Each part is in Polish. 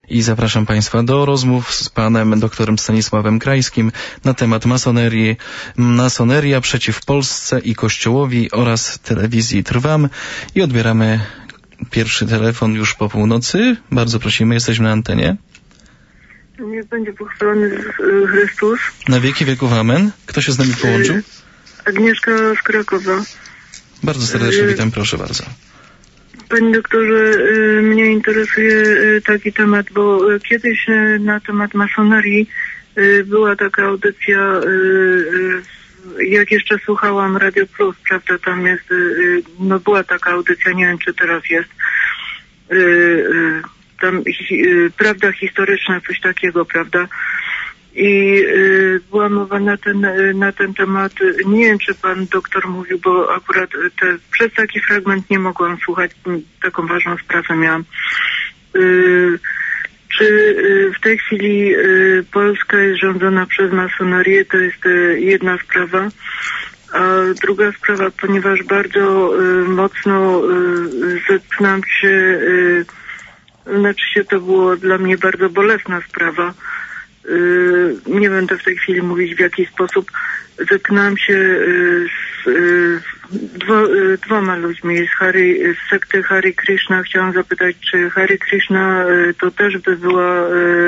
i zapraszam Państwa do rozmów z panem doktorem Stanisławem Krajskim na temat masonerii, masoneria przeciw Polsce i Kościołowi oraz telewizji Trwam i odbieramy pierwszy telefon już po północy. Bardzo prosimy, jesteśmy na antenie. Niech będzie pochwalony Chrystus. Na wieki wieków amen. Kto się z nami połączył? Agnieszka z Krakowa. Bardzo serdecznie witam, proszę bardzo. Panie doktorze, mnie interesuje taki temat, bo kiedyś na temat masonerii była taka audycja, jak jeszcze słuchałam Radio Plus, prawda, tam jest, no była taka audycja, nie wiem czy teraz jest, tam prawda historyczna, coś takiego, prawda, i była mowa na ten temat, nie wiem czy pan doktor mówił, bo akurat przez taki fragment nie mogłam słuchać, taką ważną sprawę miałam. Czy w tej chwili Polska jest rządzona przez masonerię, to jest jedna sprawa, a druga sprawa, ponieważ bardzo mocno zetknęłam się, to było dla mnie bardzo bolesna sprawa. Nie będę w tej chwili mówić w jaki sposób. Zetknęłam się z dwoma ludźmi z sekty Hare Krishna. Chciałam zapytać, czy Hare Krishna to też by była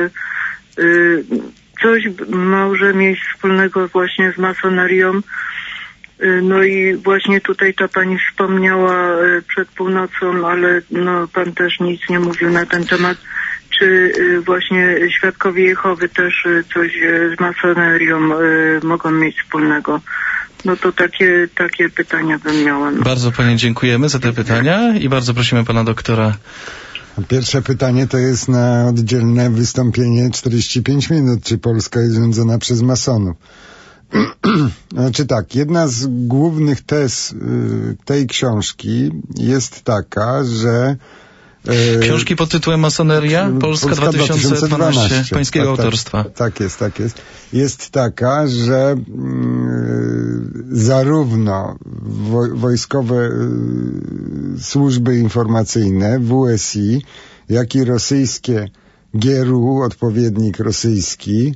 coś może mieć wspólnego właśnie z masonerią. No i właśnie tutaj ta pani wspomniała przed północą, ale no pan też nic nie mówił na ten temat. Czy właśnie Świadkowie Jehowy też coś z masonerią mogą mieć wspólnego? No to takie pytania bym miała. No. Bardzo pani dziękujemy za te pytania i bardzo prosimy pana doktora. Pierwsze pytanie to jest na oddzielne wystąpienie 45 minut. Czy Polska jest rządzona przez masonów? Znaczy tak, jedna z głównych tez tej książki jest taka, że książki pod tytułem Masoneria? Polska 2012 pańskiego autorstwa. Tak jest. Jest taka, że zarówno wojskowe służby informacyjne, WSI, jak i rosyjskie GRU, odpowiednik rosyjski,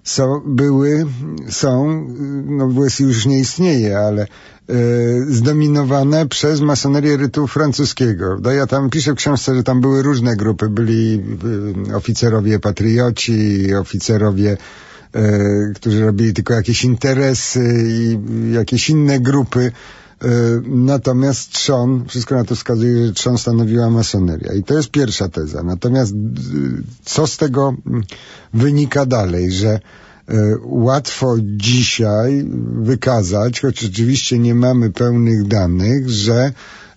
WSI już nie istnieje, ale zdominowane przez masonerię rytu francuskiego. Ja tam piszę w książce, że tam były różne grupy. Byli oficerowie patrioci, oficerowie, którzy robili tylko jakieś interesy i jakieś inne grupy. Natomiast trzon, wszystko na to wskazuje, że trzon stanowiła masoneria. I to jest pierwsza teza. Natomiast co z tego wynika dalej, że łatwo dzisiaj wykazać, choć oczywiście nie mamy pełnych danych, że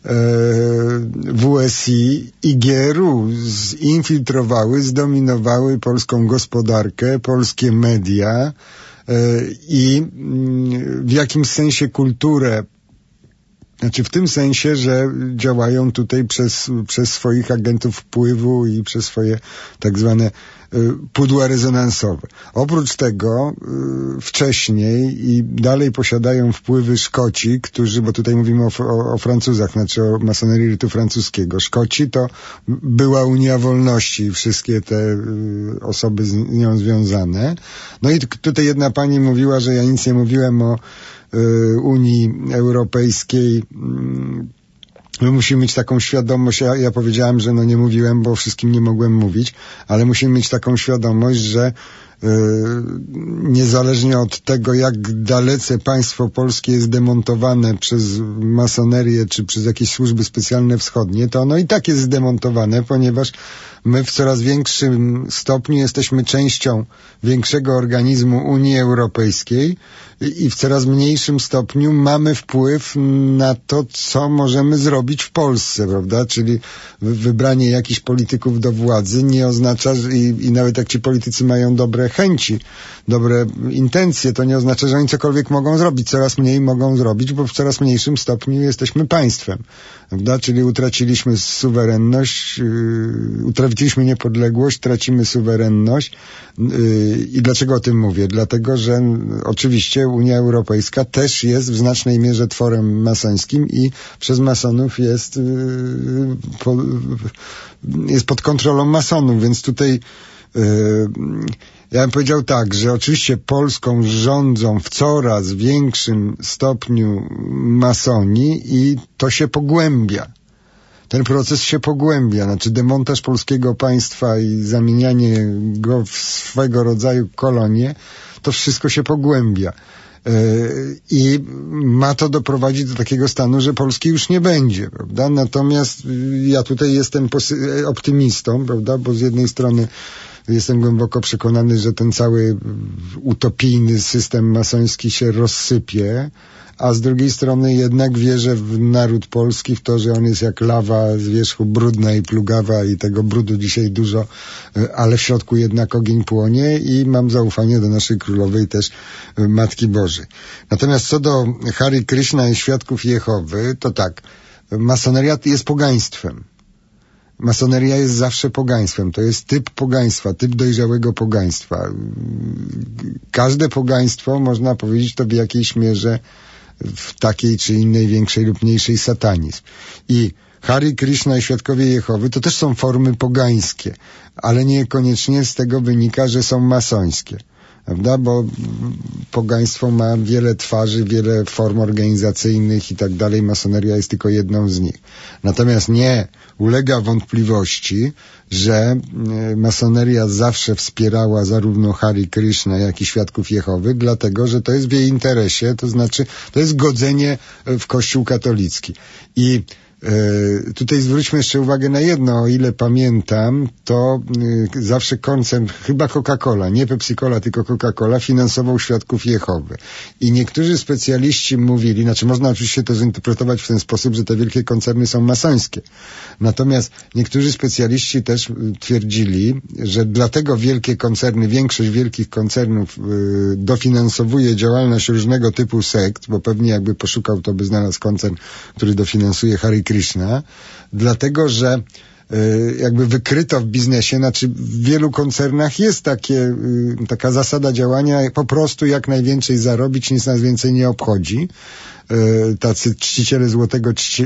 WSI i GRU zinfiltrowały, zdominowały polską gospodarkę, polskie media i w jakimś sensie kulturę. Znaczy w tym sensie, że działają tutaj przez swoich agentów wpływu i przez swoje tak zwane pudła rezonansowe. Oprócz tego wcześniej i dalej posiadają wpływy Szkoci, którzy, bo tutaj mówimy o Francuzach, znaczy o masonerii rytu francuskiego. Szkoci to była Unia Wolności i wszystkie te osoby z nią związane. No i tutaj jedna pani mówiła, że ja nic nie mówiłem o Unii Europejskiej. My musimy mieć taką świadomość, ja powiedziałem, że nie mówiłem, bo o wszystkim nie mogłem mówić, ale musimy mieć taką świadomość, że niezależnie od tego, jak dalece państwo polskie jest demontowane przez masonerię czy przez jakieś służby specjalne wschodnie, to ono i tak jest zdemontowane, ponieważ my w coraz większym stopniu jesteśmy częścią większego organizmu Unii Europejskiej i w coraz mniejszym stopniu mamy wpływ na to, co możemy zrobić w Polsce, prawda? Czyli wybranie jakichś polityków do władzy nie oznacza, i nawet jak ci politycy mają dobre chęci, dobre intencje, to nie oznacza, że oni cokolwiek mogą zrobić. Coraz mniej mogą zrobić, bo w coraz mniejszym stopniu jesteśmy państwem. Prawda? Czyli utraciliśmy suwerenność, utraciliśmy niepodległość, tracimy suwerenność. I dlaczego o tym mówię? Dlatego, że oczywiście Unia Europejska też jest w znacznej mierze tworem masońskim i przez masonów jest pod kontrolą masonów, więc tutaj ja bym powiedział tak, że oczywiście Polską rządzą w coraz większym stopniu masoni i to się pogłębia. Ten proces się pogłębia, znaczy demontaż polskiego państwa i zamienianie go w swego rodzaju kolonię, to wszystko się pogłębia. I ma to doprowadzić do takiego stanu, że Polski już nie będzie, prawda? Natomiast ja tutaj jestem optymistą, prawda? Bo z jednej strony jestem głęboko przekonany, że ten cały utopijny system masoński się rozsypie, a z drugiej strony jednak wierzę w naród polski, w to, że on jest jak lawa z wierzchu brudna i plugawa i tego brudu dzisiaj dużo, ale w środku jednak ogień płonie i mam zaufanie do naszej królowej też Matki Bożej. Natomiast co do Hare Krishna i Świadków Jehowy, to tak, masoneria jest pogaństwem. Masoneria jest zawsze pogaństwem. To jest typ pogaństwa, typ dojrzałego pogaństwa. Każde pogaństwo, można powiedzieć, to w jakiejś mierze w takiej czy innej, większej lub mniejszej satanizm. I Hare Krishna i Świadkowie Jehowy to też są formy pogańskie, ale niekoniecznie z tego wynika, że są masońskie. Prawda? Bo pogaństwo ma wiele twarzy, wiele form organizacyjnych i tak dalej. Masoneria jest tylko jedną z nich. Natomiast nie ulega wątpliwości, że masoneria zawsze wspierała zarówno Hare Krishna, jak i Świadków Jehowy, dlatego, że to jest w jej interesie, to znaczy to jest godzenie w Kościół katolicki. I tutaj zwróćmy jeszcze uwagę na jedno, o ile pamiętam, to zawsze koncern, chyba Coca-Cola, nie Pepsi-Cola, tylko Coca-Cola finansował Świadków Jehowy. I niektórzy specjaliści mówili, znaczy można oczywiście to zinterpretować w ten sposób, że te wielkie koncerny są masońskie. Natomiast niektórzy specjaliści też twierdzili, że dlatego wielkie koncerny, większość wielkich koncernów dofinansowuje działalność różnego typu sekt, bo pewnie jakby poszukał, to by znalazł koncern, który dofinansuje Hare Krishna, dlatego, że jakby wykryto w biznesie, znaczy w wielu koncernach jest taka zasada działania, po prostu jak najwięcej zarobić, nic nas więcej nie obchodzi. Tacy czciciele złotego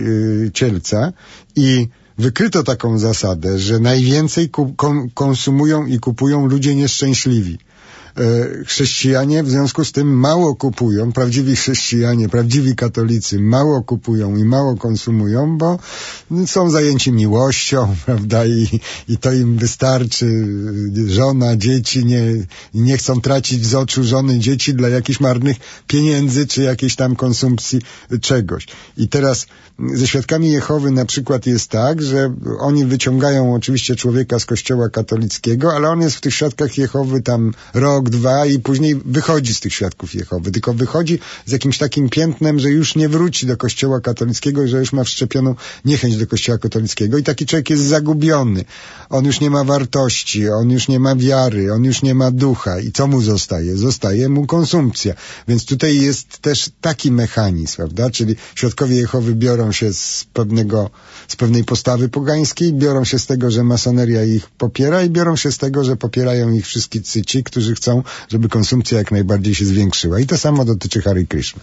cielca i wykryto taką zasadę, że najwięcej konsumują i kupują ludzie nieszczęśliwi. Chrześcijanie w związku z tym mało kupują, prawdziwi chrześcijanie, prawdziwi katolicy mało kupują i mało konsumują, bo są zajęci miłością, prawda, i to im wystarczy, żona, dzieci, nie chcą tracić z oczu żony, dzieci dla jakichś marnych pieniędzy, czy jakiejś tam konsumpcji czegoś. I teraz ze Świadkami Jehowy na przykład jest tak, że oni wyciągają oczywiście człowieka z kościoła katolickiego, ale on jest w tych Świadkach Jehowy tam rok, dwa i później wychodzi z tych Świadków Jehowy, tylko wychodzi z jakimś takim piętnem, że już nie wróci do kościoła katolickiego i że już ma wszczepioną niechęć do kościoła katolickiego i taki człowiek jest zagubiony. On już nie ma wartości, on już nie ma wiary, on już nie ma ducha i co mu zostaje? Zostaje mu konsumpcja. Więc tutaj jest też taki mechanizm, prawda? Czyli Świadkowie Jehowy biorą się z pewnej postawy pogańskiej, biorą się z tego, że masoneria ich popiera i biorą się z tego, że popierają ich wszyscy ci, którzy chcą, żeby konsumpcja jak najbardziej się zwiększyła. I to samo dotyczy Hare Krishna.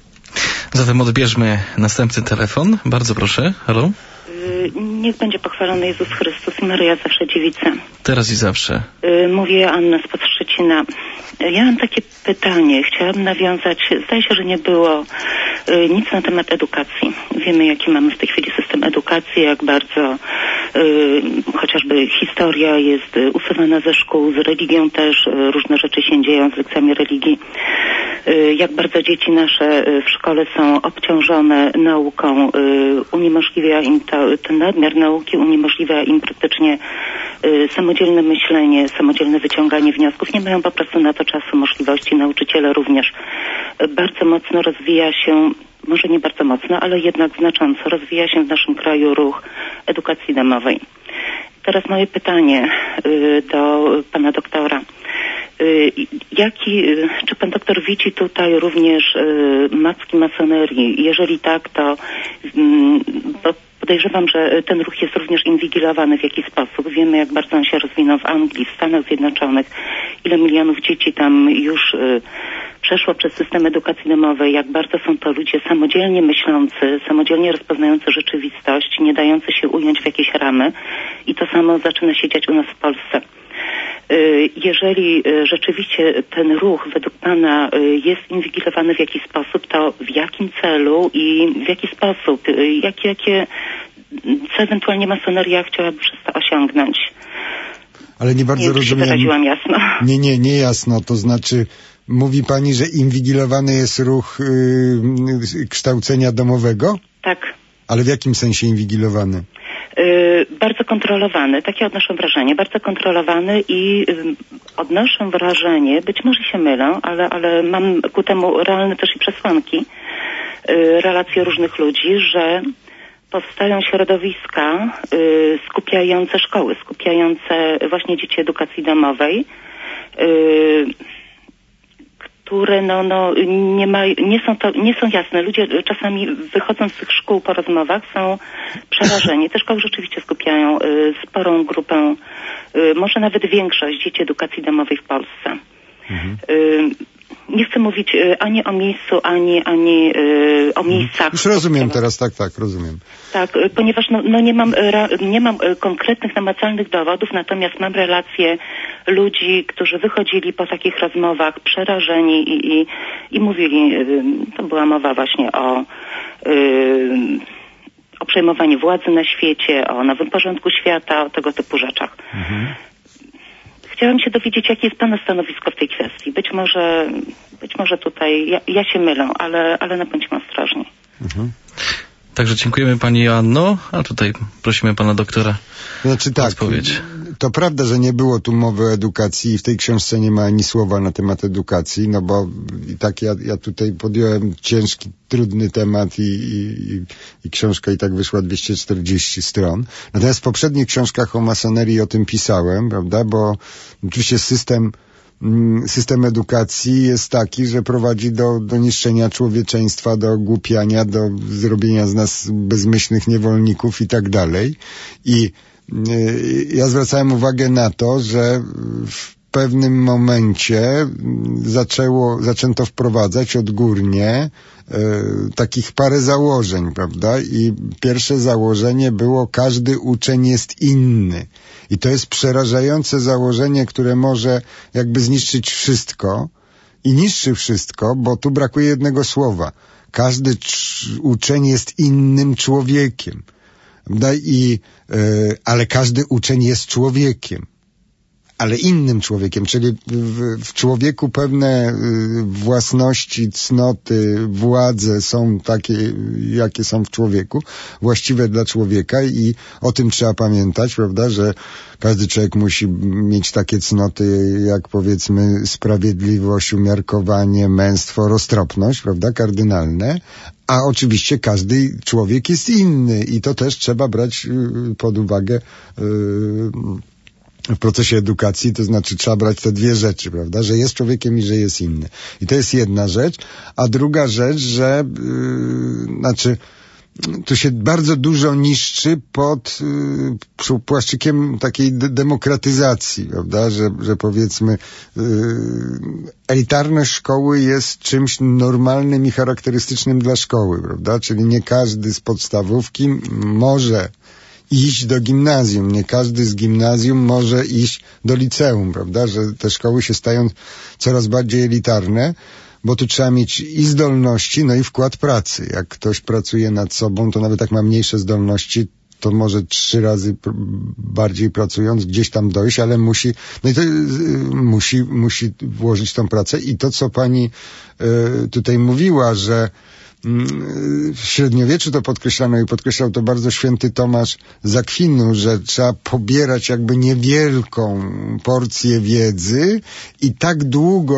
Zatem odbierzmy następny telefon. Bardzo proszę. Halo? Niech będzie pochwalony Jezus Chrystus i Maryja zawsze dziewica. Teraz i zawsze. Mówię Anna spod Szczecina. Ja mam takie pytanie. Chciałam nawiązać, zdaje się, że nie było nic na temat edukacji. Wiemy, jaki mamy w tej chwili system edukacji, jak bardzo chociażby historia jest usuwana ze szkół, z religią też, różne rzeczy się dzieją z lekcjami religii. Jak bardzo dzieci nasze w szkole są obciążone nauką, uniemożliwia im ten nadmiar nauki, uniemożliwia im praktycznie samodzielne myślenie, samodzielne wyciąganie wniosków. Nie mają po prostu na to czasu, możliwości. Nauczyciele również. Bardzo mocno rozwija się, może nie bardzo mocno, ale jednak znacząco rozwija się w naszym kraju ruch edukacji domowej. Teraz moje pytanie do pana doktora. Czy pan doktor widzi tutaj również macki masonerii? Jeżeli tak, to podejrzewam, że ten ruch jest również inwigilowany w jakiś sposób. Wiemy, jak bardzo on się rozwinął w Anglii, w Stanach Zjednoczonych, ile milionów dzieci tam już przeszło przez system edukacji domowej, jak bardzo są to ludzie samodzielnie myślący, samodzielnie rozpoznający rzeczywistość, nie dający się ująć w jakieś ramy, i to samo zaczyna się dziać u nas w Polsce. Jeżeli rzeczywiście ten ruch według pana jest inwigilowany w jakiś sposób, to w jakim celu i w jaki sposób, co ewentualnie masoneria chciałaby przez to osiągnąć? Ale nie bardzo rozumiem. Czy wyraziłam jasno? Nie jasno. To znaczy, mówi pani, że inwigilowany jest ruch kształcenia domowego? Tak. Ale w jakim sensie inwigilowany? Bardzo kontrolowany, takie odnoszę wrażenie, bardzo kontrolowany i odnoszę wrażenie, być może się mylę, ale mam ku temu realne też i przesłanki, relacje różnych ludzi, że powstają środowiska skupiające szkoły, skupiające właśnie dzieci edukacji domowej, które nie są jasne. Ludzie czasami wychodząc z tych szkół po rozmowach są przerażeni. Te szkoły rzeczywiście skupiają sporą grupę, może nawet większość dzieci edukacji domowej w Polsce. Nie chcę mówić ani o miejscu, ani o miejscach. Już rozumiem teraz, tak, rozumiem. Tak, ponieważ nie mam konkretnych, namacalnych dowodów, natomiast mam relacje ludzi, którzy wychodzili po takich rozmowach przerażeni i mówili, to była mowa właśnie o przejmowaniu władzy na świecie, o nowym porządku świata, o tego typu rzeczach. Chciałam się dowiedzieć, jakie jest pana stanowisko w tej kwestii. Być może tutaj ja się mylę, ale bądźmy ostrożni. Także dziękujemy pani Joanno, a tutaj prosimy pana doktora o odpowiedź. To prawda, że nie było tu mowy o edukacji i w tej książce nie ma ani słowa na temat edukacji, no bo i tak ja tutaj podjąłem ciężki, trudny temat i książka i tak wyszła 240 stron. Natomiast w poprzednich książkach o masonerii o tym pisałem, prawda, bo oczywiście system edukacji jest taki, że prowadzi do niszczenia człowieczeństwa, do ogłupiania, do zrobienia z nas bezmyślnych niewolników i tak dalej. I ja zwracałem uwagę na to, że w pewnym momencie zaczęto wprowadzać odgórnie takich parę założeń, prawda? I pierwsze założenie było: każdy uczeń jest inny. I to jest przerażające założenie, które może jakby zniszczyć wszystko i niszczy wszystko, bo tu brakuje jednego słowa. Każdy uczeń jest innym człowiekiem. Ale każdy uczeń jest człowiekiem, ale innym człowiekiem, czyli w człowieku pewne własności, cnoty, władze są takie, jakie są w człowieku, właściwe dla człowieka i o tym trzeba pamiętać, prawda, że każdy człowiek musi mieć takie cnoty jak, powiedzmy, sprawiedliwość, umiarkowanie, męstwo, roztropność, prawda, kardynalne, a oczywiście każdy człowiek jest inny i to też trzeba brać pod uwagę w procesie edukacji, to znaczy trzeba brać te dwie rzeczy, prawda, że jest człowiekiem i że jest inny. I to jest jedna rzecz, a druga rzecz, że tu się bardzo dużo niszczy pod płaszczykiem takiej demokratyzacji, prawda, że powiedzmy elitarność szkoły jest czymś normalnym i charakterystycznym dla szkoły, prawda, czyli nie każdy z podstawówki może iść do gimnazjum, nie każdy z gimnazjum może iść do liceum, prawda, że te szkoły się stają coraz bardziej elitarne, bo tu trzeba mieć i zdolności, no i wkład pracy. Jak ktoś pracuje nad sobą, to nawet jak ma mniejsze zdolności, to może 3 razy bardziej pracując gdzieś tam dojść, ale musi włożyć tą pracę. I to, co pani tutaj mówiła, że w średniowieczu to podkreślano i podkreślał to bardzo święty Tomasz z Akwinu, że trzeba pobierać jakby niewielką porcję wiedzy i tak długo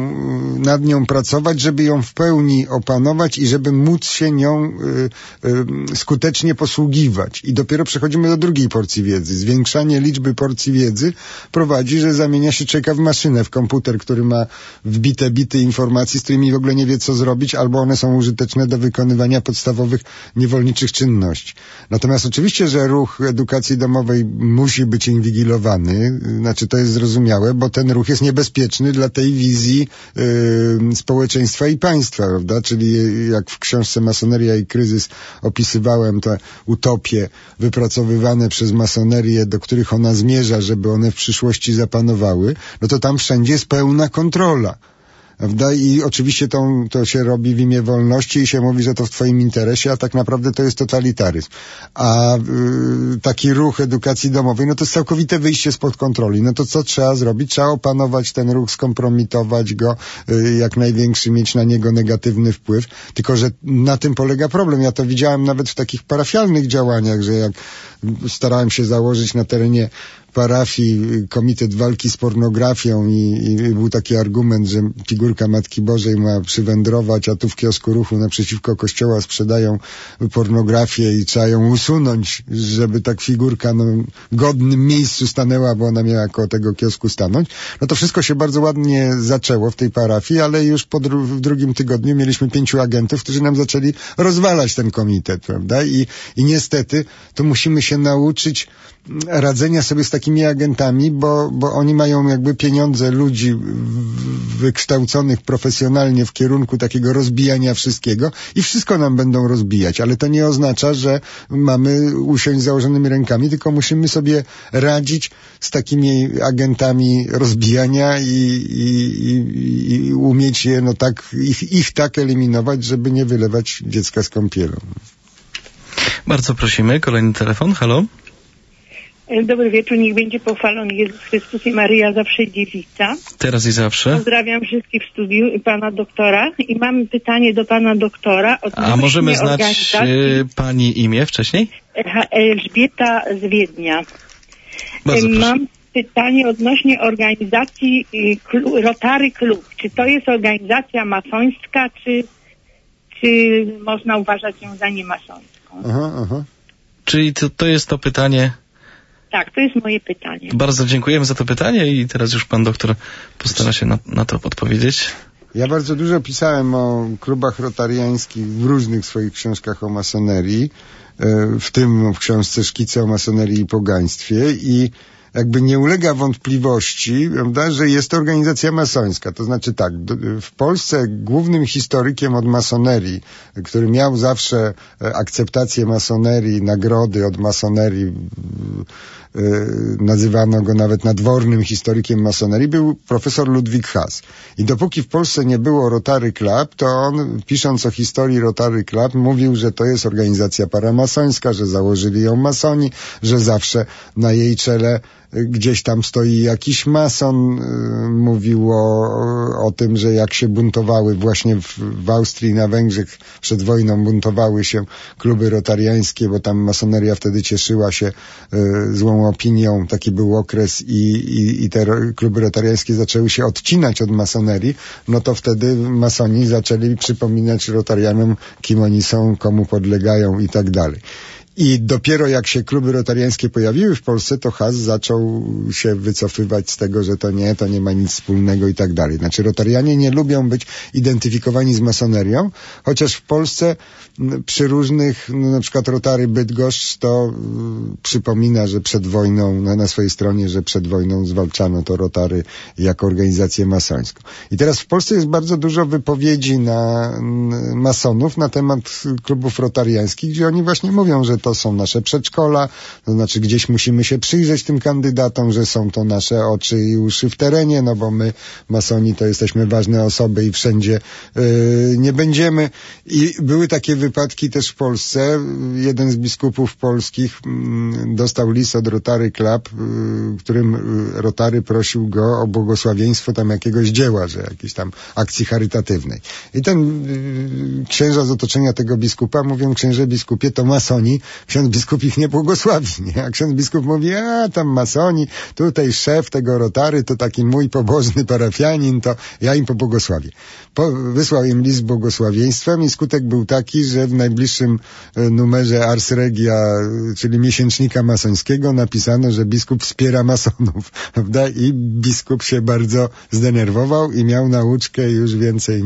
nad nią pracować, żeby ją w pełni opanować i żeby móc się nią skutecznie posługiwać. I dopiero przechodzimy do drugiej porcji wiedzy. Zwiększanie liczby porcji wiedzy prowadzi, że zamienia się człowieka w maszynę, w komputer, który ma wbite bity informacji, z którymi w ogóle nie wie, co zrobić, albo one są użyteczne do wykonywania podstawowych niewolniczych czynności. Natomiast oczywiście, że ruch edukacji domowej musi być inwigilowany, znaczy to jest zrozumiałe, bo ten ruch jest niebezpieczny dla tej wizji społeczeństwa i państwa, prawda? Czyli jak w książce Masoneria i kryzys opisywałem te utopie wypracowywane przez masonerię, do których ona zmierza, żeby one w przyszłości zapanowały, no to tam wszędzie jest pełna kontrola. Prawda? I oczywiście to się robi w imię wolności i się mówi, że to w twoim interesie, a tak naprawdę to jest totalitaryzm. A taki ruch edukacji domowej, no to jest całkowite wyjście spod kontroli. No to co trzeba zrobić? Trzeba opanować ten ruch, skompromitować go, jak największy, mieć na niego negatywny wpływ. Tylko, że na tym polega problem. Ja to widziałem nawet w takich parafialnych działaniach, że jak starałem się założyć na terenie parafii Komitet Walki z Pornografią i był taki argument, że figurka Matki Bożej ma przywędrować, a tu w kiosku ruchu naprzeciwko kościoła sprzedają pornografię i trzeba ją usunąć, żeby tak figurka w godnym miejscu stanęła, bo ona miała koło tego kiosku stanąć. No to wszystko się bardzo ładnie zaczęło w tej parafii, ale już w drugim tygodniu mieliśmy 5 agentów, którzy nam zaczęli rozwalać ten komitet, prawda? I niestety to musimy się nauczyć radzenia sobie z takimi agentami, bo oni mają jakby pieniądze ludzi wykształconych profesjonalnie w kierunku takiego rozbijania wszystkiego i wszystko nam będą rozbijać, ale to nie oznacza, że mamy usiąść z założonymi rękami, tylko musimy sobie radzić z takimi agentami rozbijania i umieć je ich tak eliminować, żeby nie wylewać dziecka z kąpielą. Bardzo prosimy. Kolejny telefon. Halo? Dobry wieczór, niech będzie pochwalony Jezus Chrystus i Maryja zawsze dziewica. Teraz i zawsze. Pozdrawiam wszystkich w studiu i pana doktora. I mam pytanie do pana doktora. A możemy znać pani imię wcześniej? Elżbieta z Wiednia. Bardzo proszę. Mam pytanie odnośnie organizacji Rotary Klub. Czy to jest organizacja masońska, czy można uważać ją za niemasońską? Aha. Czyli to jest to pytanie... Tak, to jest moje pytanie. Bardzo dziękujemy za to pytanie i teraz już pan doktor postara się na to odpowiedzieć. Ja bardzo dużo pisałem o klubach rotariańskich w różnych swoich książkach o masonerii, w tym w książce Szkice o masonerii i pogaństwie i jakby nie ulega wątpliwości, prawda, że jest to organizacja masońska. To znaczy tak, w Polsce głównym historykiem od masonerii, który miał zawsze akceptację masonerii, nagrody od masonerii, nazywano go nawet nadwornym historykiem masonerii, był profesor Ludwik Haas. I dopóki w Polsce nie było Rotary Club, to on, pisząc o historii Rotary Club, mówił, że to jest organizacja paramasońska, że założyli ją masoni, że zawsze na jej czele gdzieś tam stoi jakiś mason. Mówił o tym, że jak się buntowały właśnie w Austrii i na Węgrzech przed wojną buntowały się kluby rotariańskie, bo tam masoneria wtedy cieszyła się złą opinią. Taki był okres i te kluby rotariańskie zaczęły się odcinać od masonerii. No to wtedy masoni zaczęli przypominać rotarianom, kim oni są, komu podlegają i tak dalej. I dopiero jak się kluby rotariańskie pojawiły w Polsce, to Haas zaczął się wycofywać z tego, że to nie ma nic wspólnego i tak dalej. Znaczy rotarianie nie lubią być identyfikowani z masonerią, chociaż w Polsce przy różnych, na przykład Rotary Bydgoszcz to przypomina, że przed wojną, na swojej stronie, że przed wojną zwalczano to Rotary jako organizację masońską. I teraz w Polsce jest bardzo dużo wypowiedzi na masonów na temat klubów rotariańskich, gdzie oni właśnie mówią, że to są nasze przedszkola, to znaczy gdzieś musimy się przyjrzeć tym kandydatom, że są to nasze oczy i uszy w terenie, no bo my, masoni, to jesteśmy ważne osoby i wszędzie nie będziemy. I były takie wypadki też w Polsce. Jeden z biskupów polskich dostał list od Rotary Club, którym Rotary prosił go o błogosławieństwo tam jakiegoś dzieła, że jakiejś tam akcji charytatywnej. I ten księża z otoczenia tego biskupa mówią: księże biskupie, to masoni, ksiądz biskup ich nie błogosławi, nie? A ksiądz biskup mówi: a tam masoni, tutaj szef tego Rotary to taki mój pobożny parafianin, to ja im pobłogosławię. Wysłał im list z błogosławieństwem i skutek był taki, że w najbliższym numerze Ars Regia, czyli miesięcznika masońskiego, napisano, że biskup wspiera masonów, prawda? I biskup się bardzo zdenerwował i miał nauczkę i już więcej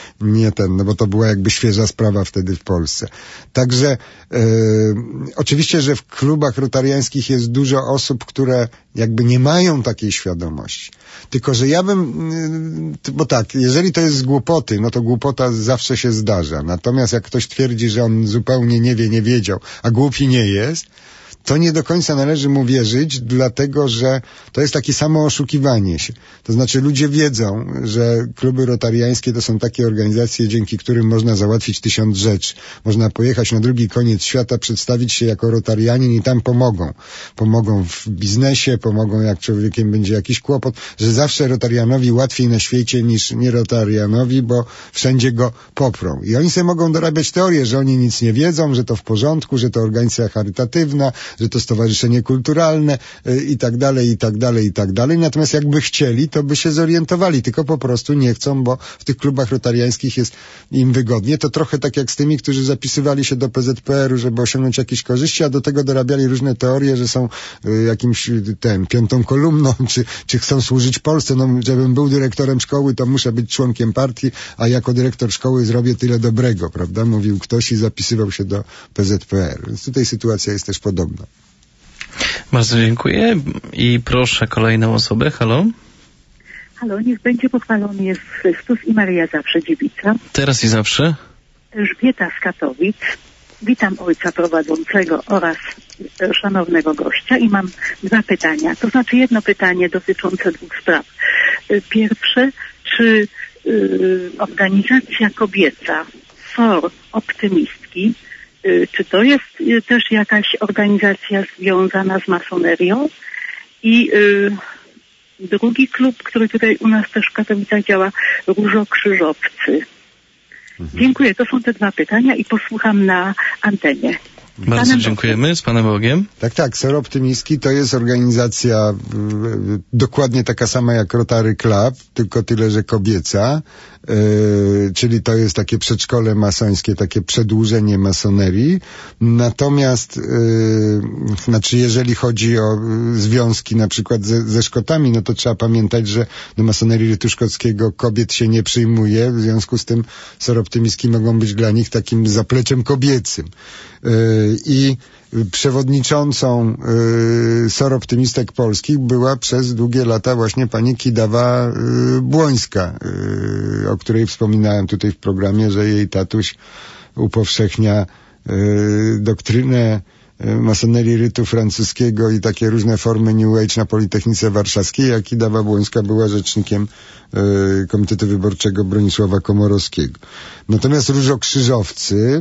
no bo to była jakby świeża sprawa wtedy w Polsce. Także oczywiście, że w klubach rotariańskich jest dużo osób, które jakby nie mają takiej świadomości. Tylko, że ja bo tak, jeżeli to jest z głupoty, no to głupota zawsze się zdarza. Natomiast jak ktoś twierdzi, że on zupełnie nie wie, nie wiedział, a głupi nie jest, to nie do końca należy mu wierzyć, dlatego że to jest takie samo oszukiwanie się. To znaczy ludzie wiedzą, że kluby rotariańskie to są takie organizacje, dzięki którym można załatwić 1000 rzeczy. Można pojechać na drugi koniec świata, przedstawić się jako rotarianin i tam pomogą. Pomogą w biznesie, pomogą jak człowiekiem będzie jakiś kłopot, że zawsze rotarianowi łatwiej na świecie niż nie rotarianowi, bo wszędzie go poprą. I oni sobie mogą dorabiać teorię, że oni nic nie wiedzą, że to w porządku, że to organizacja charytatywna, że to stowarzyszenie kulturalne i tak dalej, i tak dalej, i tak dalej. Natomiast jakby chcieli, to by się zorientowali, tylko po prostu nie chcą, bo w tych klubach rotariańskich jest im wygodnie. To trochę tak jak z tymi, którzy zapisywali się do PZPR-u, żeby osiągnąć jakieś korzyści, a do tego dorabiali różne teorie, że są jakimś piątą kolumną, czy chcą służyć Polsce. No, żebym był dyrektorem szkoły, to muszę być członkiem partii, a jako dyrektor szkoły zrobię tyle dobrego, prawda? Mówił ktoś i zapisywał się do PZPR. Więc tutaj sytuacja jest też podobna. Bardzo dziękuję i proszę kolejną osobę. Halo? Halo, niech będzie pochwalony jest Chrystus i Maryja zawsze dziewica. Teraz i zawsze. Elżbieta z Katowic. Witam ojca prowadzącego oraz szanownego gościa i mam 2 pytania. To znaczy jedno pytanie dotyczące 2 spraw. Pierwsze, czy organizacja kobieca SOR Optymistki, czy to jest też jakaś organizacja związana z masonerią? I drugi klub, który tutaj u nas też w Katowicach działa, Różokrzyżowcy. Dziękuję, to są te 2 pytania i posłucham na antenie. Bardzo dziękujemy, z Panem Bogiem. Tak, SOR Optymistki to jest organizacja dokładnie taka sama jak Rotary Club, tylko tyle, że kobieca, czyli to jest takie przedszkole masońskie, takie przedłużenie masonerii. Natomiast, znaczy jeżeli chodzi o związki na przykład ze Szkotami, no to trzeba pamiętać, że do masonerii rytu szkockiego kobiet się nie przyjmuje, w związku z tym SOR Optymistki mogą być dla nich takim zapleczem kobiecym. I przewodniczącą SOR Optymistek Polskich była przez długie lata właśnie pani Kidawa Błońska, o której wspominałem tutaj w programie, że jej tatuś upowszechnia doktrynę masonerii rytu francuskiego i takie różne formy New Age na Politechnice Warszawskiej, a Kidawa Błońska była rzecznikiem Komitetu Wyborczego Bronisława Komorowskiego. Natomiast Różokrzyżowcy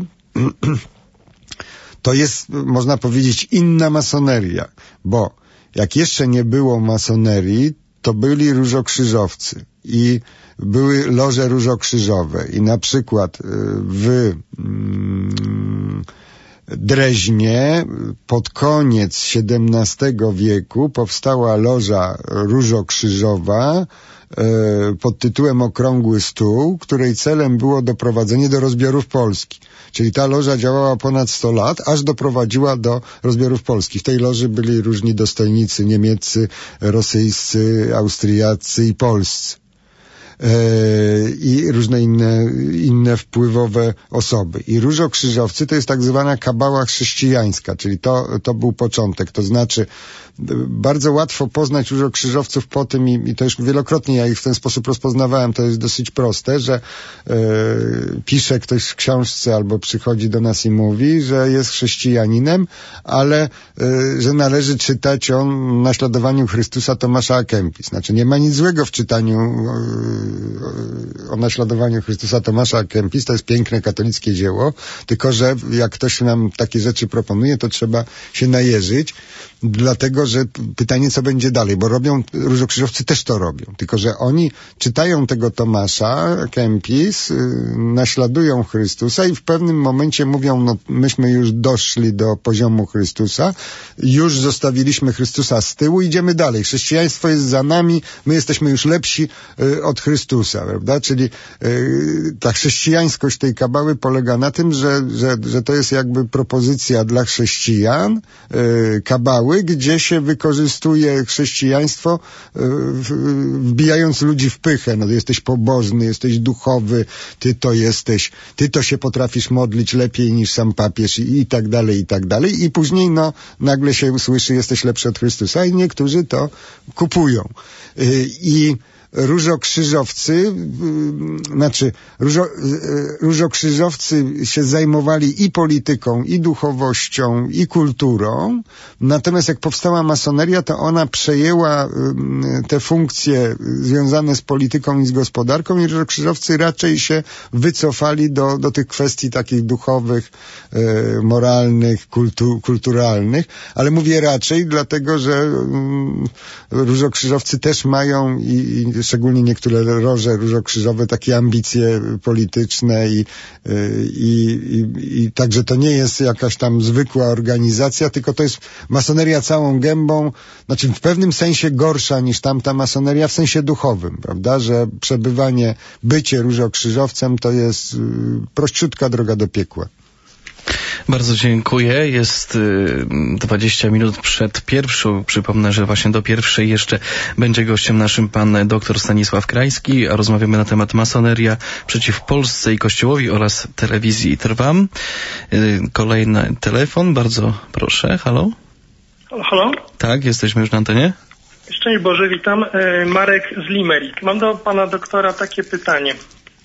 to jest, można powiedzieć, inna masoneria, bo jak jeszcze nie było masonerii, to byli różokrzyżowcy i były loże różokrzyżowe i na przykład w Dreźnie pod koniec XVII wieku powstała loża różokrzyżowa pod tytułem Okrągły Stół, której celem było doprowadzenie do rozbiorów Polski. Czyli ta loża działała ponad 100 lat, aż doprowadziła do rozbiorów Polski. W tej loży byli różni dostojnicy niemieccy, rosyjscy, austriaccy i polscy. i różne inne wpływowe osoby. I różokrzyżowcy to jest tak zwana kabała chrześcijańska, czyli to był początek. To znaczy bardzo łatwo poznać różokrzyżowców po tym, i to już wielokrotnie ja ich w ten sposób rozpoznawałem, to jest dosyć proste, że pisze ktoś w książce albo przychodzi do nas i mówi, że jest chrześcijaninem, ale że należy czytać o naśladowaniu Chrystusa Tomasza à Kempis. Znaczy nie ma nic złego w czytaniu o naśladowaniu Chrystusa Tomasza à Kempis, to jest piękne katolickie dzieło, tylko że jak ktoś nam takie rzeczy proponuje, to trzeba się najeżyć, dlatego, że pytanie, co będzie dalej, bo różokrzyżowcy też to robią, tylko że oni czytają tego Tomasza à Kempis, naśladują Chrystusa i w pewnym momencie mówią, no myśmy już doszli do poziomu Chrystusa, już zostawiliśmy Chrystusa z tyłu, idziemy dalej. Chrześcijaństwo jest za nami, my jesteśmy już lepsi od Chrystusa, prawda? Czyli ta chrześcijańskość tej kabały polega na tym, że to jest jakby propozycja dla chrześcijan kabały, gdzie się wykorzystuje chrześcijaństwo, wbijając ludzi w pychę. No, jesteś pobożny, jesteś duchowy, ty to się potrafisz modlić lepiej niż sam papież i tak dalej, i tak dalej. I później nagle się usłyszy, jesteś lepszy od Chrystusa i niektórzy to kupują. I różokrzyżowcy, różokrzyżowcy się zajmowali i polityką, i duchowością, i kulturą, natomiast jak powstała masoneria, to ona przejęła te funkcje związane z polityką i z gospodarką i różokrzyżowcy raczej się wycofali do tych kwestii takich duchowych, moralnych, kulturalnych, ale mówię raczej, dlatego, że różokrzyżowcy też mają i szczególnie niektóre loże różokrzyżowe takie ambicje polityczne i także to nie jest jakaś tam zwykła organizacja, tylko to jest masoneria całą gębą, znaczy w pewnym sensie gorsza niż tamta masoneria w sensie duchowym, prawda, że bycie różokrzyżowcem to jest prościutka droga do piekła. Bardzo dziękuję. Jest 20 minut przed pierwszą. Przypomnę, że właśnie do pierwszej jeszcze będzie gościem naszym pan dr Stanisław Krajski, a rozmawiamy na temat masoneria przeciw Polsce i Kościołowi oraz telewizji Trwam. Kolejny telefon, bardzo proszę. Halo? Halo? Tak, jesteśmy już na antenie. Szczęść Boże, witam. Marek z Limerick. Mam do pana doktora takie pytanie.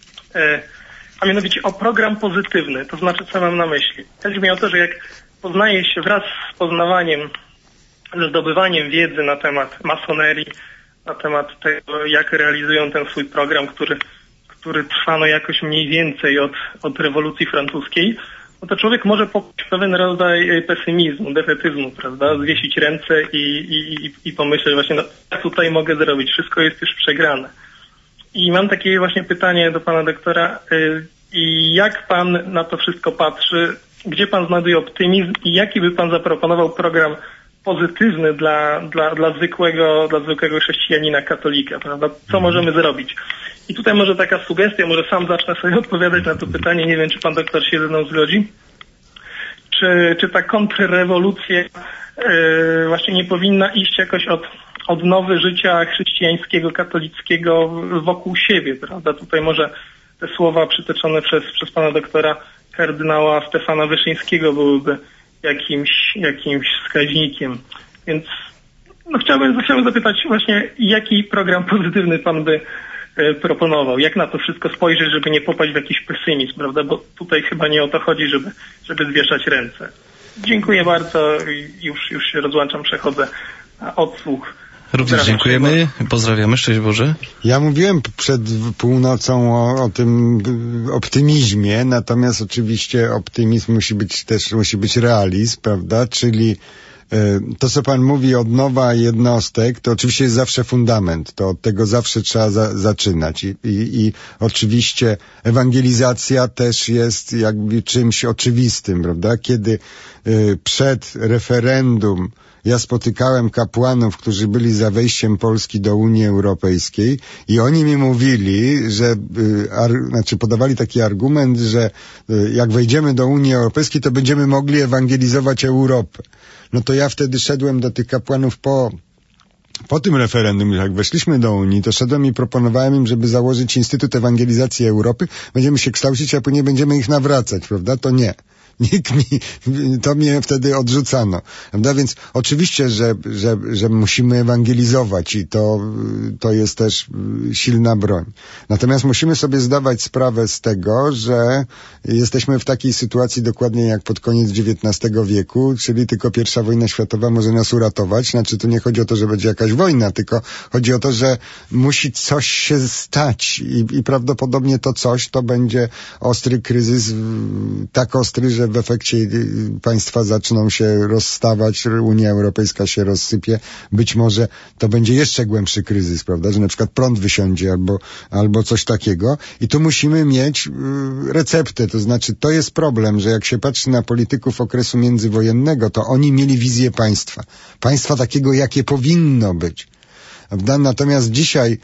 A mianowicie o program pozytywny, to znaczy co mam na myśli. Chodzi mi o to, że jak poznaje się wraz z poznawaniem, ze zdobywaniem wiedzy na temat masonerii, na temat tego, jak realizują ten swój program, który trwa jakoś mniej więcej od rewolucji francuskiej, no to człowiek może popaść w pewien rodzaj pesymizmu, defetyzmu, prawda, zwiesić ręce i pomyśleć właśnie, no co tutaj mogę zrobić, wszystko jest już przegrane. I mam takie właśnie pytanie do pana doktora. I jak pan na to wszystko patrzy? Gdzie pan znajduje optymizm i jaki by pan zaproponował program pozytywny dla zwykłego chrześcijanina, katolika, prawda? Co możemy zrobić? I tutaj może taka sugestia, może sam zacznę sobie odpowiadać na to pytanie. Nie wiem, czy pan doktor się ze mną zgodzi. Czy ta kontrrewolucja właśnie nie powinna iść jakoś od odnowy życia chrześcijańskiego, katolickiego wokół siebie, prawda? Tutaj może te słowa przytoczone przez pana doktora kardynała Stefana Wyszyńskiego byłyby jakimś wskaźnikiem. Więc chciałbym zapytać właśnie, jaki program pozytywny pan by proponował? Jak na to wszystko spojrzeć, żeby nie popaść w jakiś pesymizm, prawda? Bo tutaj chyba nie o to chodzi, żeby zwieszać ręce. Dziękuję bardzo. Już się rozłączam, przechodzę na odsłuch. Również dziękujemy. Pozdrawiamy. Szczęść Boże. Ja mówiłem przed północą o tym optymizmie, natomiast oczywiście optymizm musi być realizm, prawda? Czyli to, co pan mówi, odnowa jednostek, to oczywiście jest zawsze fundament. To od tego zawsze trzeba zaczynać. I oczywiście ewangelizacja też jest jakby czymś oczywistym, prawda? Kiedy przed referendum ja spotykałem kapłanów, którzy byli za wejściem Polski do Unii Europejskiej i oni mi mówili, że, podawali taki argument, że jak wejdziemy do Unii Europejskiej, to będziemy mogli ewangelizować Europę. No to ja wtedy szedłem do tych kapłanów po po tym referendum, jak weszliśmy do Unii, to szedłem i proponowałem im, żeby założyć Instytut Ewangelizacji Europy, będziemy się kształcić, a później będziemy ich nawracać, prawda? To nie. To mnie wtedy odrzucano. Prawda? Więc oczywiście, że musimy ewangelizować i to jest też silna broń. Natomiast musimy sobie zdawać sprawę z tego, że jesteśmy w takiej sytuacji dokładnie jak pod koniec XIX wieku, czyli tylko I wojna światowa może nas uratować. Znaczy, tu nie chodzi o to, że będzie jakaś wojna, tylko chodzi o to, że musi coś się stać i prawdopodobnie to coś to będzie ostry kryzys, tak ostry, że w efekcie państwa zaczną się rozstawać, Unia Europejska się rozsypie, być może to będzie jeszcze głębszy kryzys, prawda, że na przykład prąd wysiądzie albo coś takiego i tu musimy mieć receptę, to znaczy to jest problem, że jak się patrzy na polityków okresu międzywojennego, to oni mieli wizję państwa takiego, jakie powinno być. Natomiast dzisiaj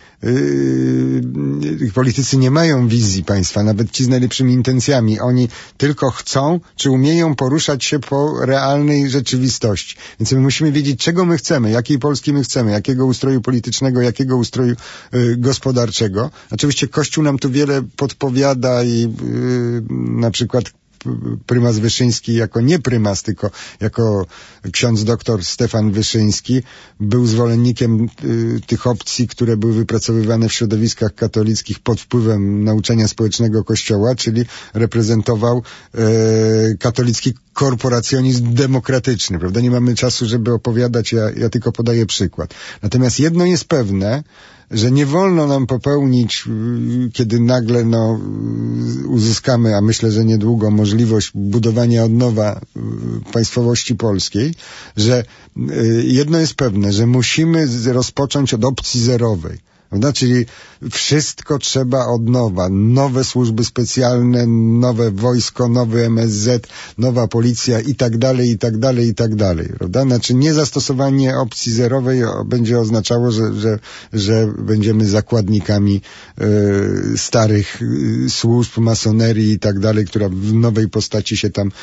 politycy nie mają wizji państwa, nawet ci z najlepszymi intencjami. Oni tylko chcą, czy umieją poruszać się po realnej rzeczywistości. Więc my musimy wiedzieć, czego my chcemy, jakiej Polski my chcemy, jakiego ustroju politycznego, jakiego ustroju gospodarczego. Oczywiście Kościół nam tu wiele podpowiada i na przykład prymas Wyszyński jako nie prymas, tylko jako ksiądz doktor Stefan Wyszyński był zwolennikiem tych opcji, które były wypracowywane w środowiskach katolickich pod wpływem nauczania społecznego Kościoła, czyli reprezentował katolicki korporacjonizm demokratyczny, prawda? Nie mamy czasu, żeby opowiadać, ja tylko podaję przykład. Natomiast jedno jest pewne, że nie wolno nam popełnić, kiedy nagle uzyskamy, a myślę, że niedługo, możliwość budowania od nowa państwowości polskiej, że jedno jest pewne, że musimy rozpocząć od opcji zerowej. Prawda? Czyli wszystko trzeba od nowa. Nowe służby specjalne, nowe wojsko, nowy MSZ, nowa policja i tak dalej, i tak dalej, i tak dalej. Prawda? Znaczy niezastosowanie opcji zerowej będzie oznaczało, że będziemy zakładnikami starych służb, masonerii i tak dalej, która w nowej postaci się tam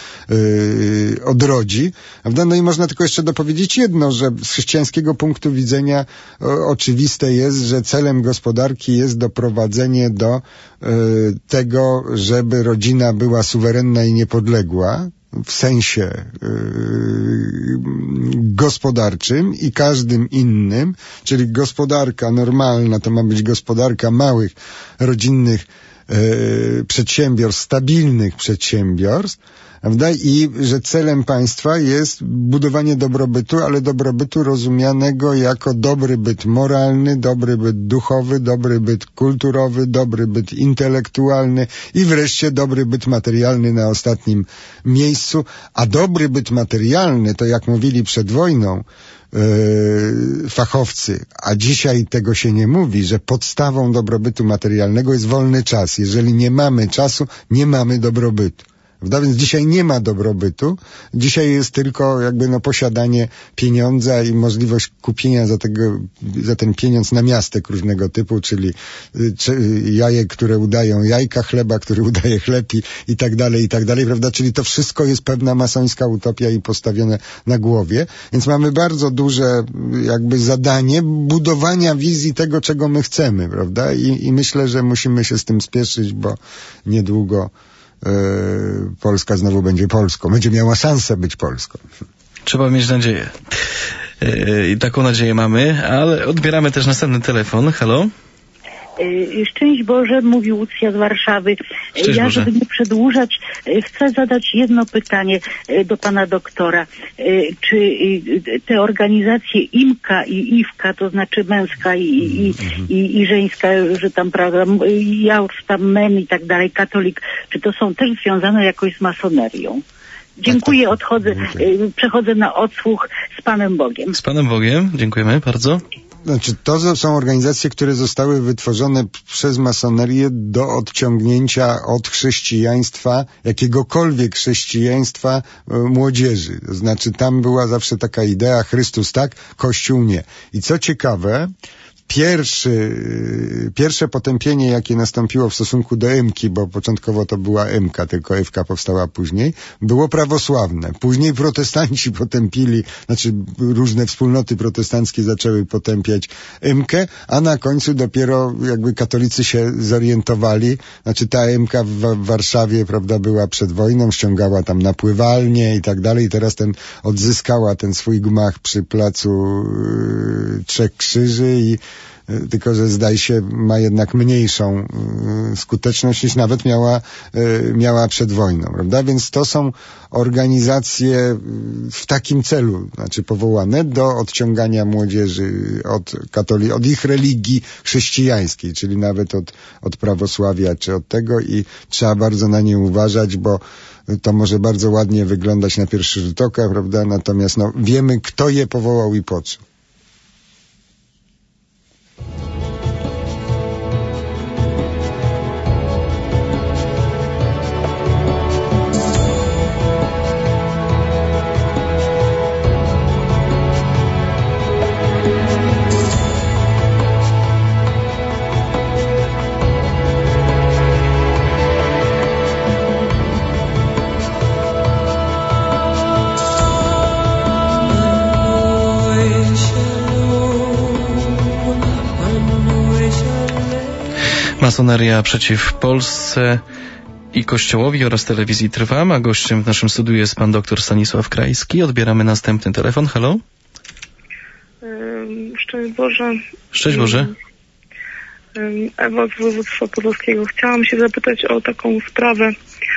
odrodzi. Prawda? No i można tylko jeszcze dopowiedzieć jedno, że z chrześcijańskiego punktu widzenia oczywiste jest, że celem gospodarki jest doprowadzenie do tego, żeby rodzina była suwerenna i niepodległa w sensie gospodarczym i każdym innym, czyli gospodarka normalna to ma być gospodarka małych, rodzinnych przedsiębiorstw, stabilnych przedsiębiorstw, prawda? I że celem państwa jest budowanie dobrobytu, ale dobrobytu rozumianego jako dobry byt moralny, dobry byt duchowy, dobry byt kulturowy, dobry byt intelektualny i wreszcie dobry byt materialny na ostatnim miejscu. A dobry byt materialny, to jak mówili przed wojną fachowcy, a dzisiaj tego się nie mówi, że podstawą dobrobytu materialnego jest wolny czas. Jeżeli nie mamy czasu, nie mamy dobrobytu. Prawda? Więc dzisiaj nie ma dobrobytu. Dzisiaj jest tylko jakby posiadanie pieniądza i możliwość kupienia za ten pieniądz namiastek różnego typu, czyli jajek, które udają jajka, chleba, który udaje chleb i tak dalej, prawda? Czyli to wszystko jest pewna masońska utopia i postawione na głowie. Więc mamy bardzo duże jakby zadanie budowania wizji tego, czego my chcemy, prawda? I myślę, że musimy się z tym spieszyć, bo niedługo Polska znowu będzie Polską. Będzie miała szansę być Polską. Trzeba mieć nadzieję. I taką nadzieję mamy, ale odbieramy też następny telefon. Halo? Szczęść Boże, mówi Łucja z Warszawy. Szczęść ja, Boże. żeby nie przedłużać, chcę zadać jedno pytanie do pana doktora. Czy te organizacje IMKA i IWKA, to znaczy męska i żeńska, że tam, prawda, Jaurs, tam MEN i tak dalej, katolik, czy to są też związane jakoś z masonerią? Dziękuję, przechodzę na odsłuch z Panem Bogiem. Z Panem Bogiem, dziękujemy bardzo. Znaczy, to są organizacje, które zostały wytworzone przez masonerię do odciągnięcia od chrześcijaństwa, jakiegokolwiek chrześcijaństwa młodzieży. To znaczy, tam była zawsze taka idea, Chrystus tak, Kościół nie. I co ciekawe, pierwsze potępienie, jakie nastąpiło w stosunku do Emki, bo początkowo to była Emka, tylko Ewka powstała później, było prawosławne. Później protestanci potępili, znaczy różne wspólnoty protestanckie zaczęły potępiać Emkę, a na końcu dopiero jakby katolicy się zorientowali, znaczy ta Emka w Warszawie, prawda, była przed wojną, ściągała tam napływalnie i tak dalej, i teraz odzyskała ten swój gmach przy placu Trzech Krzyży i tylko że zdaje się ma jednak mniejszą skuteczność niż nawet miała przed wojną, prawda? Więc to są organizacje w takim celu, znaczy powołane do odciągania młodzieży od ich religii chrześcijańskiej, czyli nawet od prawosławia czy od tego, i trzeba bardzo na nie uważać, bo to może bardzo ładnie wyglądać na pierwszy rzut oka, prawda? Natomiast wiemy, kto je powołał i po co. Masoneria przeciw Polsce i Kościołowi oraz telewizji Trwam, a gościem w naszym studiu jest pan dr Stanisław Krajski. Odbieramy następny telefon. Halo? Szczęść Boże. Szczęść Boże. Ewa z województwa podlaskiego. Chciałam się zapytać o taką sprawę,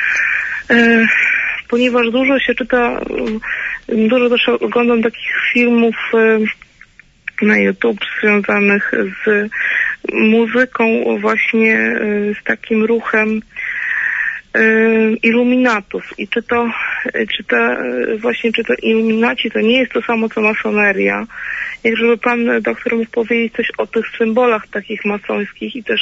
ponieważ dużo się czyta, dużo też oglądam takich filmów na YouTube związanych z muzyką, właśnie z takim ruchem iluminatów. I czy to iluminaci to nie jest to samo co masoneria? Jak żeby pan doktor mógł powiedzieć coś o tych symbolach takich masońskich i też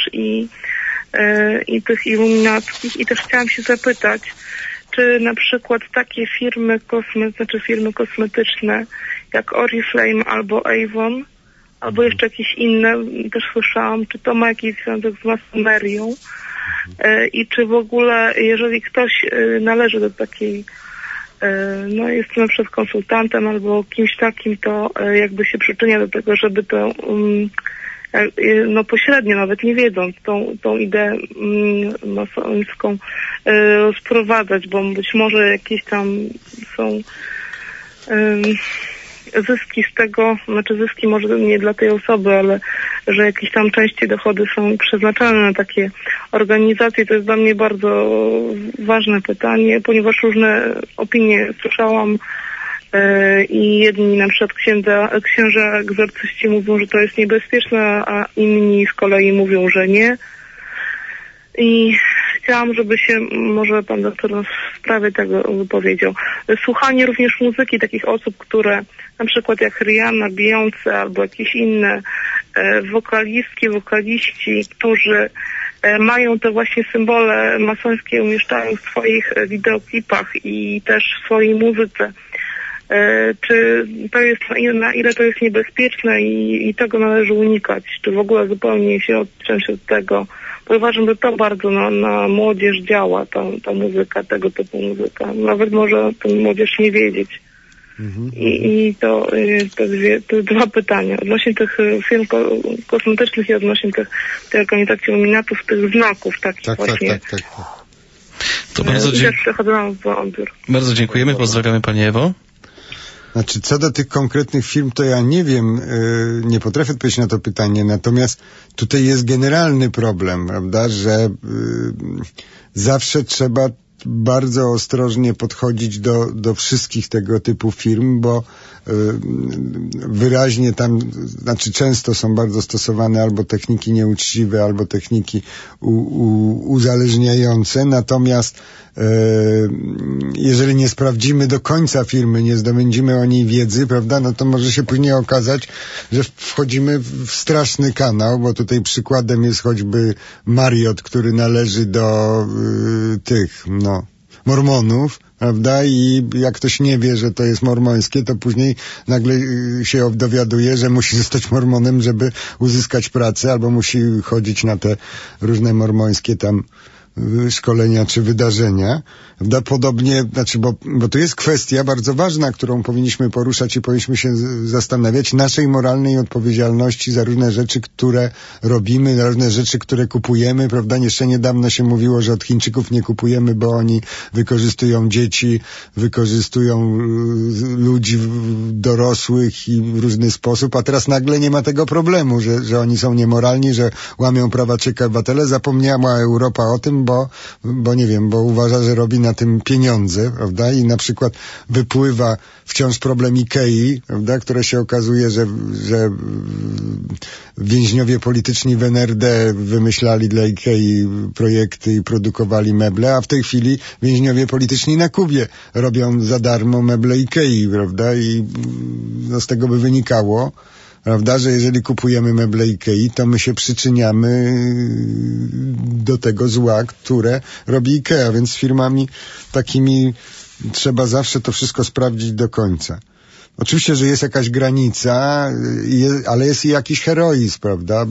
i tych iluminackich. I też chciałam się zapytać, czy na przykład takie firmy kosmetyczne jak Oriflame albo Avon, albo jeszcze jakieś inne, też słyszałam, czy to ma jakiś związek z masonerią i czy w ogóle, jeżeli ktoś należy do takiej, jest na przykład konsultantem albo kimś takim, to jakby się przyczynia do tego, żeby to pośrednio, nawet nie wiedząc, tą ideę masońską sprowadzać, bo być może jakieś tam są zyski z tego, zyski może nie dla tej osoby, ale że jakieś tam części dochody są przeznaczane na takie organizacje. To jest dla mnie bardzo ważne pytanie, ponieważ różne opinie słyszałam i jedni na przykład księża egzorcyści mówią, że to jest niebezpieczne, a inni z kolei mówią, że nie. I chciałam, żeby się może pan doktor w sprawie tego wypowiedział. Słuchanie również muzyki takich osób, które na przykład jak Rihanna, Beyoncé albo jakieś inne wokaliści, którzy mają te właśnie symbole masońskie, umieszczają w swoich wideoklipach i też w swojej muzyce. Czy to jest, na ile to jest niebezpieczne i tego należy unikać? Czy w ogóle zupełnie się odciąć od tego? Bo uważam, że to bardzo na młodzież działa, ta muzyka, tego typu muzyka. Nawet może ta młodzież nie wiedzieć. I to dwa pytania. Odnośnie tych firm kosmetycznych i odnośnie tej organizacji iluminatów, tych znaków takich właśnie. Tak. To bardzo dziękujemy, pozdrawiamy Pani Ewo. Znaczy, co do tych konkretnych firm, to ja nie wiem, nie potrafię odpowiedzieć na to pytanie, natomiast tutaj jest generalny problem, prawda, że zawsze trzeba bardzo ostrożnie podchodzić do wszystkich tego typu firm, bo wyraźnie tam, znaczy często są bardzo stosowane albo techniki nieuczciwe, albo techniki uzależniające, natomiast jeżeli nie sprawdzimy do końca firmy, nie zdobędziemy o niej wiedzy, prawda, no to może się później okazać, że wchodzimy w straszny kanał, bo tutaj przykładem jest choćby Marriott, który należy do mormonów, prawda? I jak ktoś nie wie, że to jest mormońskie, to później nagle się dowiaduje, że musi zostać mormonem, żeby uzyskać pracę, albo musi chodzić na te różne mormońskie tam szkolenia czy wydarzenia. Podobnie, bo to jest kwestia bardzo ważna, którą powinniśmy poruszać i powinniśmy się zastanawiać, naszej moralnej odpowiedzialności za różne rzeczy, które robimy, za różne rzeczy, które kupujemy, prawda? Jeszcze niedawno się mówiło, że od Chińczyków nie kupujemy, bo oni wykorzystują dzieci, wykorzystują ludzi dorosłych i w różny sposób, a teraz nagle nie ma tego problemu, że oni są niemoralni, że łamią prawa człowieka obywatele. Zapomniała Europa o tym, bo nie wiem, bo uważa, że robi na tym pieniądze, prawda? I na przykład wypływa wciąż problem Ikei, prawda? Które się okazuje, że więźniowie polityczni w NRD wymyślali dla Ikei projekty i produkowali meble, a w tej chwili więźniowie polityczni na Kubie robią za darmo meble Ikei, prawda? I z tego by wynikało, prawda, że jeżeli kupujemy meble Ikei, to my się przyczyniamy do tego zła, które robi Ikea, więc z firmami takimi trzeba zawsze to wszystko sprawdzić do końca. Oczywiście, że jest jakaś granica, ale jest i jakiś heroizm, prawda,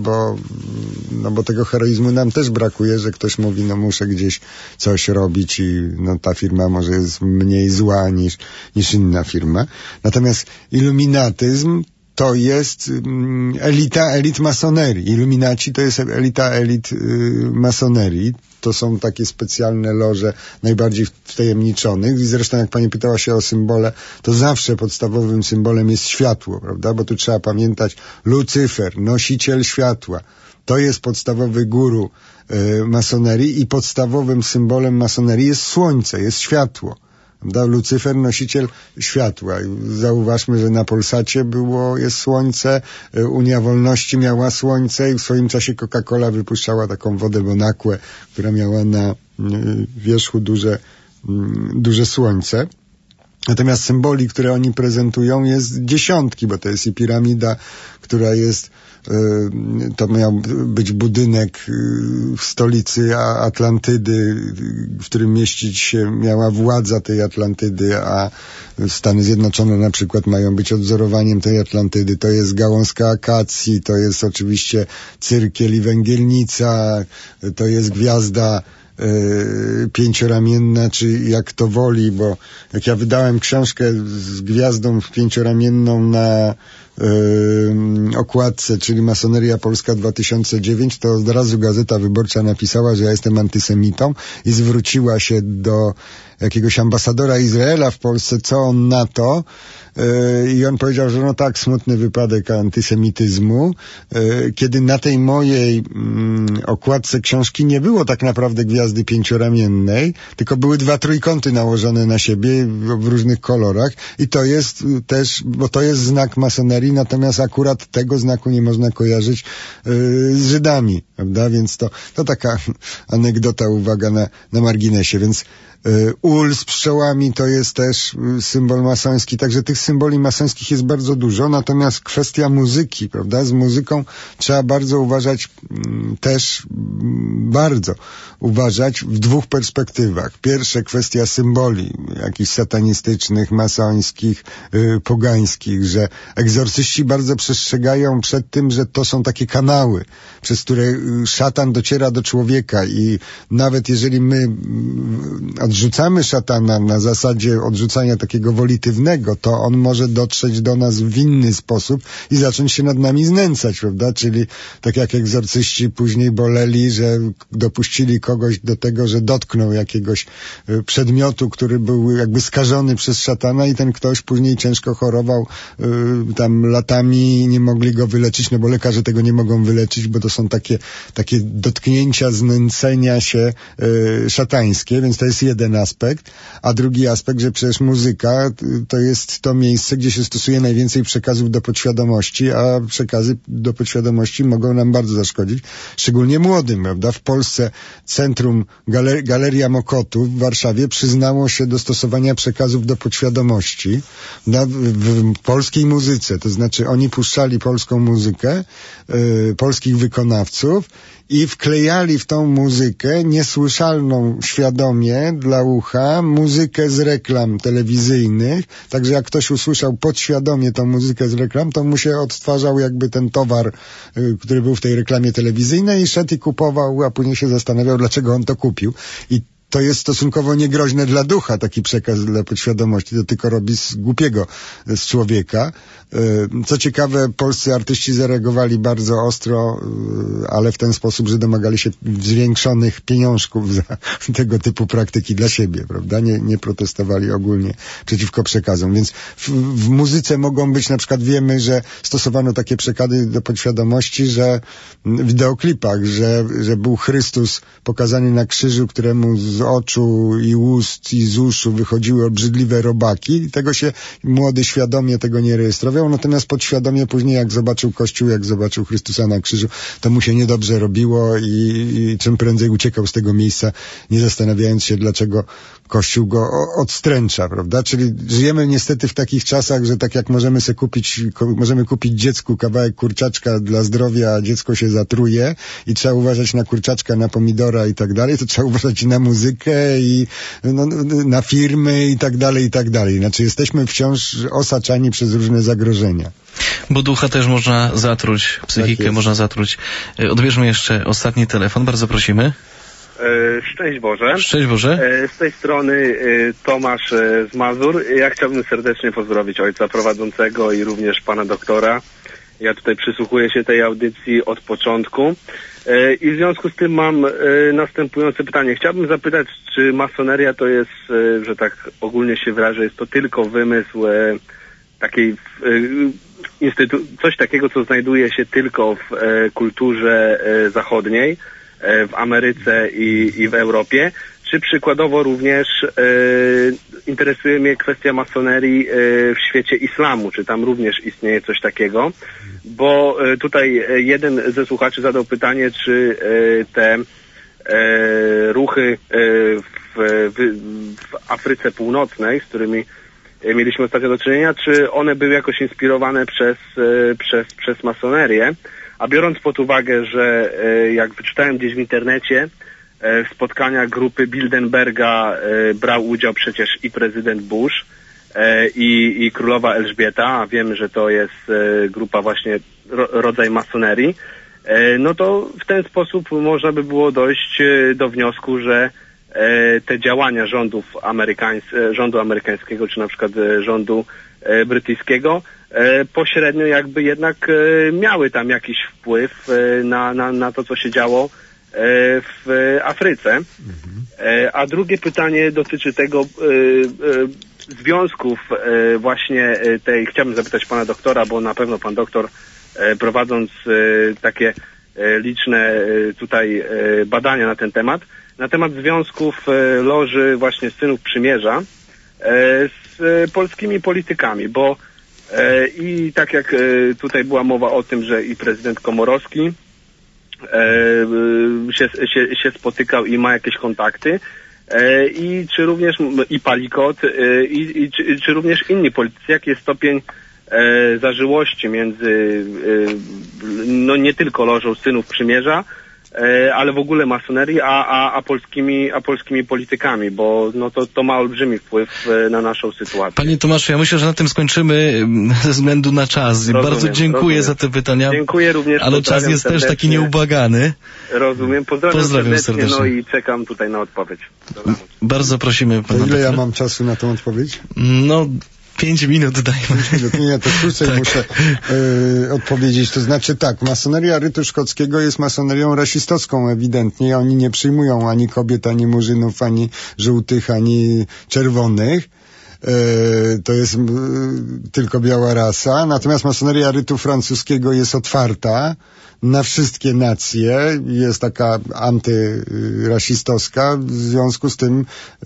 bo tego heroizmu nam też brakuje, że ktoś mówi, no muszę gdzieś coś robić i no ta firma może jest mniej zła niż inna firma. Natomiast iluminatyzm to jest elit masonerii. Iluminaci to jest elit masonerii. To są takie specjalne loże najbardziej wtajemniczonych. I zresztą jak pani pytała się o symbole, to zawsze podstawowym symbolem jest światło, prawda? Bo tu trzeba pamiętać, Lucyfer, nosiciel światła. To jest podstawowy guru masonerii i podstawowym symbolem masonerii jest słońce, jest światło. Lucyfer, nosiciel światła. Zauważmy, że na Polsacie jest słońce, Unia Wolności miała słońce i w swoim czasie Coca-Cola wypuszczała taką wodę Bonaqua, która miała na wierzchu duże słonce. Natomiast symboli, które oni prezentują, jest dziesiątki, bo to jest i piramida, która jest, to miał być budynek w stolicy Atlantydy, w którym mieścić się miała władza tej Atlantydy, a Stany Zjednoczone na przykład mają być odwzorowaniem tej Atlantydy. To jest gałązka akacji, to jest oczywiście cyrkiel i węgielnica, to jest gwiazda pięcioramienna, czy jak to woli, bo jak ja wydałem książkę z gwiazdą pięcioramienną na okładce, czyli Masoneria Polska 2009, to od razu Gazeta Wyborcza napisała, że ja jestem antysemitą i zwróciła się do jakiegoś ambasadora Izraela w Polsce, co on na to, i on powiedział, że no tak, smutny wypadek antysemityzmu, kiedy na tej mojej okładce książki nie było tak naprawdę gwiazdy pięcioramiennej, tylko były 2 trójkąty nałożone na siebie w różnych kolorach i to jest też, bo to jest znak masonerii, natomiast akurat tego znaku nie można kojarzyć z Żydami, prawda? Więc to taka anegdota, uwaga na marginesie, więc ul z pszczołami to jest też symbol masoński, także tych symboli masońskich jest bardzo dużo, natomiast kwestia muzyki, prawda, z muzyką trzeba bardzo uważać, też bardzo uważać w 2 perspektywach. Pierwsze, kwestia symboli jakichś satanistycznych, masońskich, pogańskich, że egzorcyści bardzo przestrzegają przed tym, że to są takie kanały, przez które szatan dociera do człowieka i nawet jeżeli my odrzucamy szatana na zasadzie odrzucania takiego wolitywnego, to on może dotrzeć do nas w inny sposób i zacząć się nad nami znęcać, prawda? Czyli tak jak egzorcyści później boleli, że dopuścili kogoś do tego, że dotknął jakiegoś przedmiotu, który był jakby skażony przez szatana i ten ktoś później ciężko chorował tam latami i nie mogli go wyleczyć, no bo lekarze tego nie mogą wyleczyć, bo to są takie dotknięcia, znęcenia się szatańskie, więc to jest jeden aspekt, a drugi aspekt, że przecież muzyka to jest to miejsce, gdzie się stosuje najwięcej przekazów do podświadomości, a przekazy do podświadomości mogą nam bardzo zaszkodzić, szczególnie młodym, prawda? W Polsce Centrum Galeria Mokotów w Warszawie przyznało się do stosowania przekazów do podświadomości w polskiej muzyce, to znaczy oni puszczali polską muzykę, polskich wykonawców i wklejali w tą muzykę niesłyszalną świadomie dla ucha, muzykę z reklam telewizyjnych, także jak ktoś usłyszał podświadomie tą muzykę z reklam, to mu się odtwarzał jakby ten towar, który był w tej reklamie telewizyjnej i szedł i kupował, a później się zastanawiał, dlaczego on to kupił. I to jest stosunkowo niegroźne dla ducha, taki przekaz dla podświadomości. To tylko robi z głupiego z człowieka. Co ciekawe, polscy artyści zareagowali bardzo ostro, ale w ten sposób, że domagali się zwiększonych pieniążków za tego typu praktyki dla siebie, prawda? Nie protestowali ogólnie przeciwko przekazom. Więc w muzyce mogą być, na przykład wiemy, że stosowano takie przekazy do podświadomości, że w wideoklipach, że był Chrystus pokazany na krzyżu, któremu z oczu i ust i z uszu wychodziły obrzydliwe robaki i tego się młody świadomie tego nie rejestrował, natomiast podświadomie później jak zobaczył Kościół, jak zobaczył Chrystusa na krzyżu, to mu się niedobrze robiło i czym prędzej uciekał z tego miejsca, nie zastanawiając się, dlaczego Kościół go odstręcza, prawda? Czyli żyjemy niestety w takich czasach, że tak jak możemy kupić dziecku kawałek kurczaczka dla zdrowia, a dziecko się zatruje i trzeba uważać na kurczaczka, na pomidora i tak dalej, to trzeba uważać i na muzykę i na firmy i tak dalej, i tak dalej. Znaczy jesteśmy wciąż osaczani przez różne zagrożenia. Bo ducha też można zatruć, psychikę tak można zatruć. Odbierzmy jeszcze ostatni telefon, bardzo prosimy. Szczęść Boże. Szczęść Boże. Z tej strony Tomasz z Mazur. Ja chciałbym serdecznie pozdrowić ojca prowadzącego i również pana doktora. Ja tutaj przysłuchuję się tej audycji od początku. I w związku z tym mam następujące pytanie. Chciałbym zapytać, czy masoneria to jest, że tak ogólnie się wyrażę, jest to tylko wymysł takiej coś takiego, co znajduje się tylko w kulturze zachodniej, w Ameryce i w Europie, czy przykładowo również interesuje mnie kwestia masonerii w świecie islamu, czy tam również istnieje coś takiego, bo tutaj jeden ze słuchaczy zadał pytanie, czy te ruchy w Afryce Północnej, z którymi mieliśmy ostatnio do czynienia, czy one były jakoś inspirowane przez masonerię. A biorąc pod uwagę, że jak wyczytałem gdzieś w internecie, w spotkaniach grupy Bilderberga brał udział przecież i prezydent Bush, i królowa Elżbieta, a wiemy, że to jest grupa właśnie rodzaj masonerii, no to w ten sposób można by było dojść do wniosku, że te działania rządu amerykańskiego, czy na przykład rządu brytyjskiego, pośrednio jakby jednak miały tam jakiś wpływ na to, co się działo w Afryce. A drugie pytanie dotyczy tego związków właśnie tej, chciałbym zapytać pana doktora, bo na pewno pan doktor, prowadząc takie liczne tutaj badania na temat związków loży właśnie Synów Przymierza z polskimi politykami, bo i tak jak tutaj była mowa o tym, że i prezydent Komorowski się spotykał i ma jakieś kontakty, i czy również i Palikot, czy również inni politycy, jaki jest stopień zażyłości między no nie tylko lożą Synów Przymierza, ale w ogóle masonerii, a polskimi politykami, bo no to ma olbrzymi wpływ na naszą sytuację. Panie Tomaszu, ja myślę, że na tym skończymy ze względu na czas. Bardzo dziękuję za te pytania. Dziękuję również. Ale czas jest też taki nieubłagany. Rozumiem. Pozdrawiam serdecznie. No i czekam tutaj na odpowiedź. Bardzo prosimy pana. Ile ja mam czasu na tą odpowiedź? No 5 minut dajmy. 5 minut. Nie, to krócej tak. Muszę odpowiedzieć. To znaczy tak, masoneria rytu szkockiego jest masonerią rasistowską ewidentnie. Oni nie przyjmują ani kobiet, ani murzynów, ani żółtych, ani czerwonych. To jest tylko biała rasa. Natomiast masoneria rytu francuskiego jest otwarta na wszystkie nacje, jest taka antyrasistowska, w związku z tym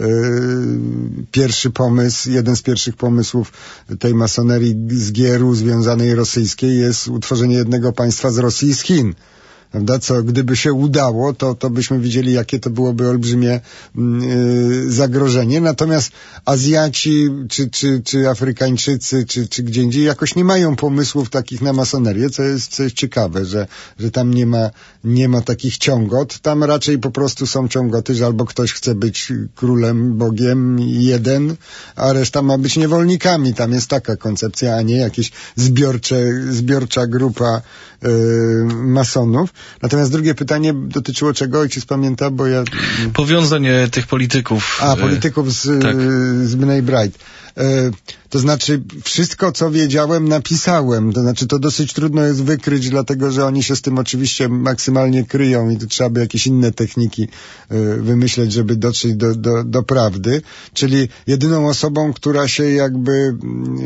jeden z pierwszych pomysłów tej masonerii z GRU związanej rosyjskiej jest utworzenie jednego państwa z Rosji i z Chin. prawda? Co gdyby się udało, to byśmy widzieli, jakie to byłoby olbrzymie zagrożenie. Natomiast Azjaci, czy Afrykańczycy, czy gdzie indziej jakoś nie mają pomysłów takich na masonerię, co jest ciekawe, że tam nie ma takich ciągot. Tam raczej po prostu są ciągoty, że albo ktoś chce być królem, Bogiem jeden, a reszta ma być niewolnikami. Tam jest taka koncepcja, a nie jakieś zbiorcza grupa masonów. Natomiast drugie pytanie dotyczyło czego? Ojciec pamięta, bo ja... Powiązanie tych polityków. Polityków z B'nai B'rith. To znaczy, wszystko, co wiedziałem, napisałem. To znaczy, to dosyć trudno jest wykryć, dlatego, że oni się z tym oczywiście maksymalnie kryją i tu trzeba by jakieś inne techniki wymyśleć, żeby dotrzeć do prawdy. Czyli jedyną osobą, która się jakby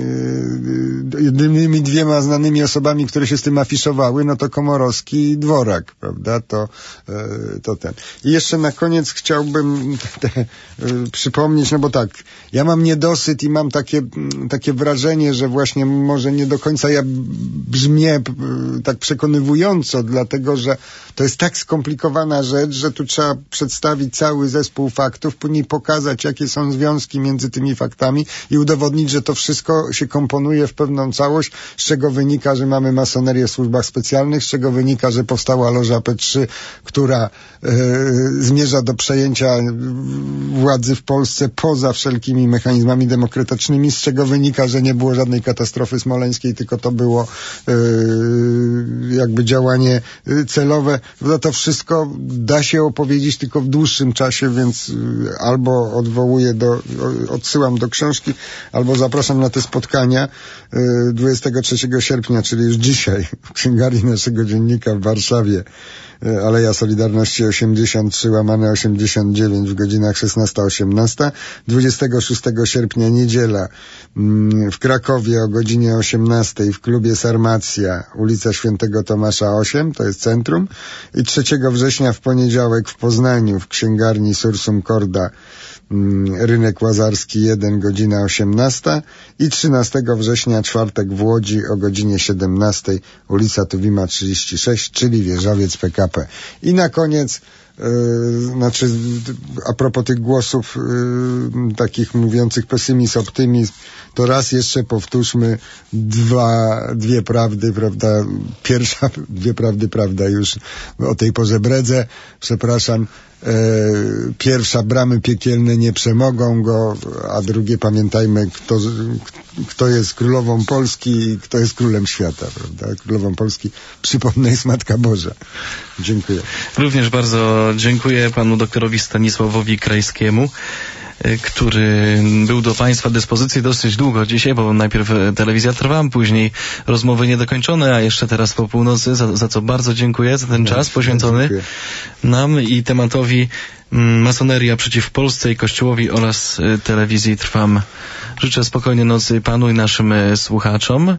jedynymi dwiema znanymi osobami, które się z tym afiszowały, no to Komorowski i Dworak, prawda? To ten. I jeszcze na koniec chciałbym przypomnieć, no bo tak, ja mam niedosyt i mam takie wrażenie, że właśnie może nie do końca ja brzmię tak przekonywująco, dlatego, że to jest tak skomplikowana rzecz, że tu trzeba przedstawić cały zespół faktów, później pokazać, jakie są związki między tymi faktami i udowodnić, że to wszystko się komponuje w pewną całość, z czego wynika, że mamy masonerię w służbach specjalnych, z czego wynika, że powstała loża P3, która zmierza do przejęcia władzy w Polsce poza wszelkimi mechanizmami demokratycznymi, z czego wynika, że nie było żadnej katastrofy smoleńskiej, tylko to było jakby działanie celowe. No to wszystko da się opowiedzieć tylko w dłuższym czasie, więc albo odsyłam do książki, albo zapraszam na te spotkania 23 sierpnia, czyli już dzisiaj, w księgarni naszego dziennika w Warszawie. Aleja Solidarności 83/89 w godzinach 16-18. 26 sierpnia niedziela w Krakowie o godzinie 18 w klubie Sarmacja, ulica Świętego Tomasza 8, to jest centrum. I 3 września w poniedziałek w Poznaniu w księgarni Sursum Corda, Rynek Łazarski 1, godzina 18 i 13 września, czwartek w Łodzi o godzinie 17, ulica Tuwima 36, czyli wieżowiec PKP. I na koniec, a propos tych głosów takich mówiących pesymizm, optymizm, to raz jeszcze powtórzmy dwie prawdy, prawda? Pierwsza, dwie prawdy, prawda, już o tej porze bredzę, przepraszam. Pierwsza, bramy piekielne nie przemogą go, a drugie, pamiętajmy, kto jest królową Polski i kto jest królem świata, prawda? Królową Polski, przypomnę, jest Matka Boża. Dziękuję. Również bardzo dziękuję panu doktorowi Stanisławowi Krajskiemu, który był do państwa dyspozycji dosyć długo dzisiaj, bo najpierw telewizja Trwam, później rozmowy niedokończone, a jeszcze teraz po północy, za co bardzo dziękuję za ten czas poświęcony nam i tematowi masoneria przeciw Polsce i Kościołowi oraz telewizji Trwam. Życzę spokojnej nocy panu i naszym słuchaczom.